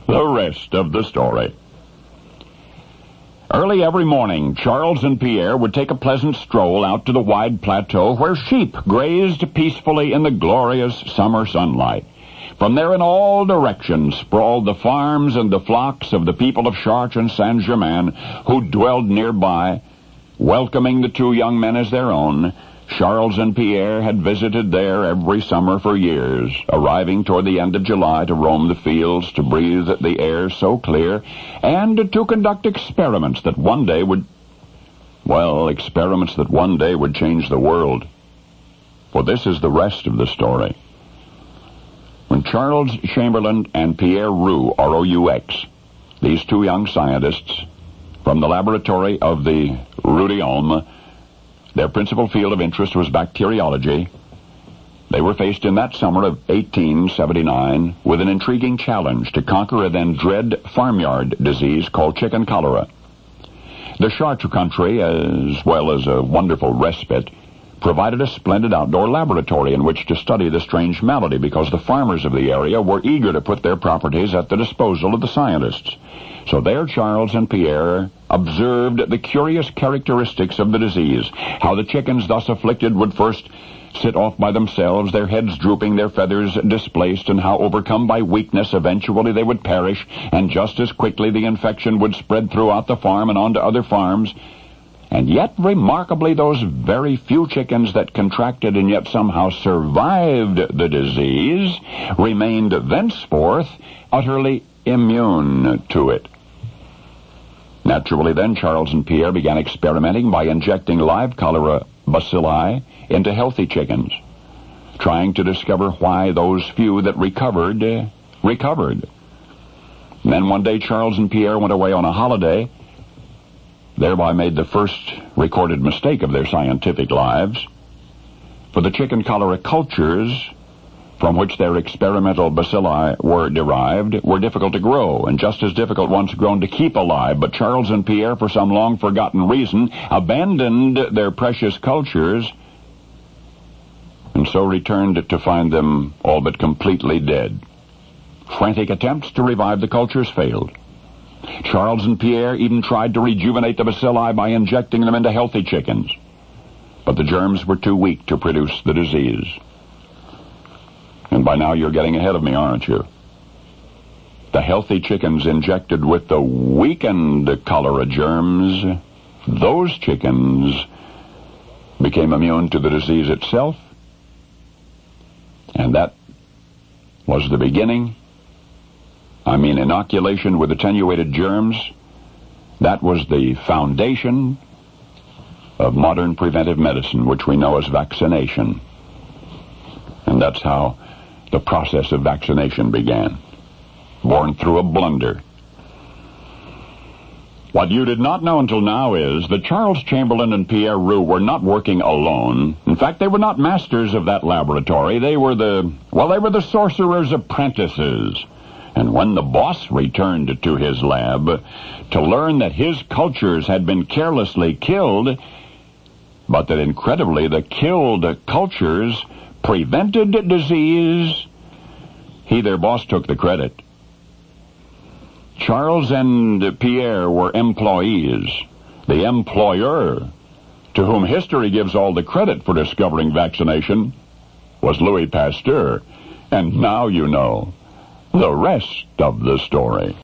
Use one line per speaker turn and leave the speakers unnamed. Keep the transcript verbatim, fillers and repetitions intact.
the rest of the story. Early every morning, Charles and Pierre would take a pleasant stroll out to the wide plateau where sheep grazed peacefully in the glorious summer sunlight. From there in all directions sprawled the farms and the flocks of the people of Chartres and Saint-Germain who dwelled nearby, welcoming the two young men as their own. Charles and Pierre had visited there every summer for years, arriving toward the end of July to roam the fields, to breathe the air so clear, and to conduct experiments that one day would, well, experiments that one day would change the world. For this is the rest of the story. When Charles Chamberlain and Pierre Roux, R O U X, these two young scientists from the laboratory of the Roudiome, their principal field of interest was bacteriology. They were faced in that summer of eighteen seventy-nine with an intriguing challenge to conquer a then dread farmyard disease called chicken cholera. The Chartres country, as well as a wonderful respite, provided a splendid outdoor laboratory in which to study the strange malady because the farmers of the area were eager to put their properties at the disposal of the scientists. So there Charles and Pierre observed the curious characteristics of the disease, how the chickens thus afflicted would first sit off by themselves, their heads drooping, their feathers displaced, and how, overcome by weakness, eventually they would perish, and just as quickly the infection would spread throughout the farm and onto other farms. And yet, remarkably, those very few chickens that contracted and yet somehow survived the disease remained thenceforth utterly immune to it. Naturally, then, Charles and Pierre began experimenting by injecting live cholera bacilli into healthy chickens, trying to discover why those few that recovered, uh, recovered. And then one day, Charles and Pierre went away on a holiday, thereby made the first recorded mistake of their scientific lives. For the chicken cholera cultures from which their experimental bacilli were derived were difficult to grow, and just as difficult once grown to keep alive. But Charles and Pierre, for some long-forgotten reason, abandoned their precious cultures, and so returned to find them all but completely dead. Frantic attempts to revive the cultures failed. Charles and Pierre even tried to rejuvenate the bacilli by injecting them into healthy chickens, but the germs were too weak to produce the disease. And by now you're getting ahead of me, aren't you? The healthy chickens injected with the weakened cholera germs, those chickens became immune to the disease itself, and that was the beginning. I mean, inoculation with attenuated germs, that was the foundation of modern preventive medicine, which we know as vaccination. And that's how the process of vaccination began, born through a blunder. What you did not know until now is that Charles Chamberlain and Pierre Roux were not working alone. In fact, they were not masters of that laboratory. They were the, well, they were the sorcerer's apprentices. And when the boss returned to his lab to learn that his cultures had been carelessly killed, but that incredibly the killed cultures prevented disease, he, their boss, took the credit. Charles and Pierre were employees. The employer, to whom history gives all the credit for discovering vaccination, was Louis Pasteur. And now you know the rest of the story.